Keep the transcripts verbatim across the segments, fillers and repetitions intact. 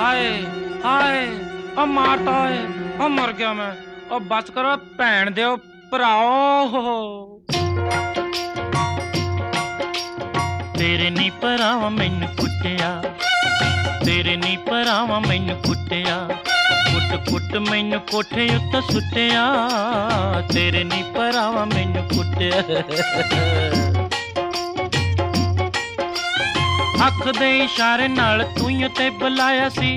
हाय हाय ओ मारता है ओ मर गया मैं ओ बस करो भैन दे भराओ तेरे नी भरावा मैनू कुटिया तेरे नी भरावा मैनू कुटिया कुट कुट मैनू कोठे उत्ते सुटिया तेरे नी भरावा मैनू कुटिया अख दे इशारे नाल तूं ते बुलाया सी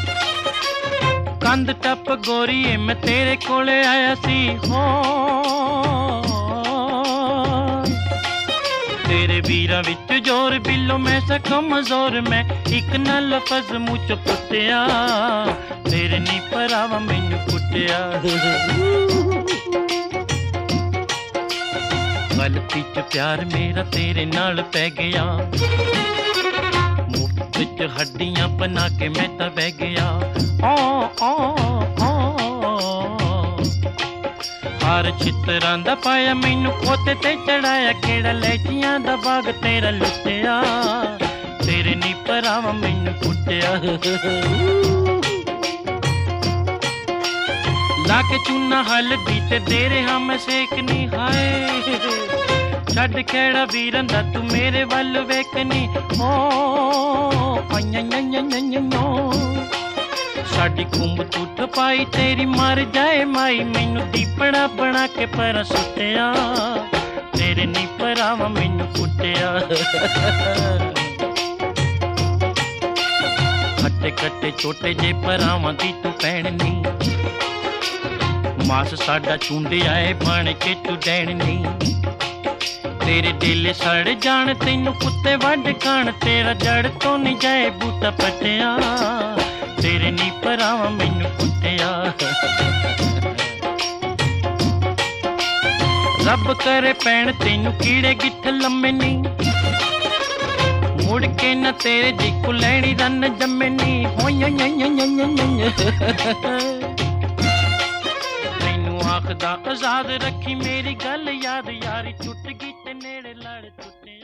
कंध टप गोरीए मैं तेरे कोले आया सी हो तेरे वीरा विच जोर बिलो मैं सा कमजोर मैं एक न लफज मुँह च पुटिया तेरे नी भरावा मैनू कुटिया गलती च प्यार मेरा तेरे नाल पै गया मुफ्त हड्डियां बना के मैं तो बह गया ओ ओ ओ हर चित्रां दा पाया मैनू पोते ते चढ़ाया केड़ा लैचियां दा बाग तेरा लुटिया तेरे नी भरावा मैनू कुटिया लाके चूना हल्दी ते दे रहा मैं सेकनी हाय छड़ खेड़ा वीरन दा तू मेरे वल वेखनी हो साडी कुंभ तू ठपाई तेरी मर जाए माई मैनू दीपड़ा बना के पर सुटिया तेरे नी भरावा मैनू कुटिया खट्टे खट्टे छोटे जे भरावां दी तू भैन नी मास साडा चूंडे आए बन के तू डैन नी तेरे दिल सड़ जान तेनू कुत्ते वड खान तेरा जड़ तो नहीं जाए बूटा पटिया तेरे नी भरावा मैनू कुटिया रब करे भैन तेनू कीड़े गिठ लम्मे नी मुड़ के न तेरे जिक्कू लैनी रन जम्मे नी आखदा आजाद रखी मेरी गल याद यारी टुट गई ते नेड़े लड़ टुटे।